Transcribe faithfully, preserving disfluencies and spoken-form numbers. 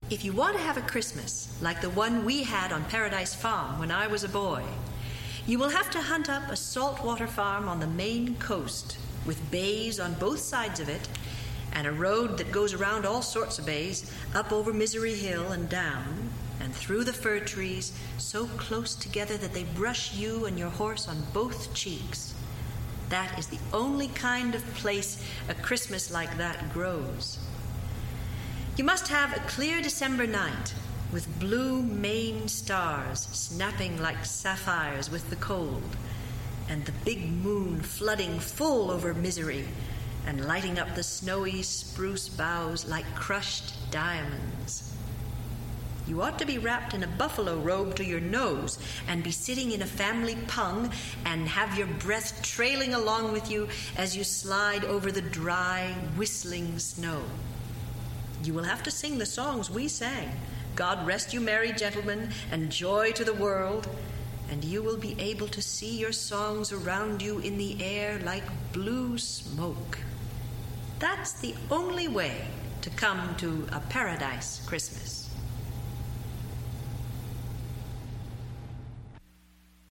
If you want to have a Christmas like the one we had on Paradise Farm when I was a boy, you will have to hunt up a saltwater farm on the Maine coast with bays on both sides of it and a road that goes around all sorts of bays, up over Misery Hill and down, and through the fir trees so close together that they brush you and your horse on both cheeks. That is the only kind of place a Christmas like that grows. You must have a clear December night with blue Maine stars snapping like sapphires with the cold, and the big moon flooding full over Misery and lighting up the snowy spruce boughs like crushed diamonds. You ought to be wrapped in a buffalo robe to your nose and be sitting in a family pung and have your breath trailing along with you as you slide over the dry, whistling snow. You will have to sing the songs we sang, God Rest You Merry Gentlemen and Joy to the World, and you will be able to see your songs around you in the air like blue smoke. That's the only way to come to a paradise Christmas.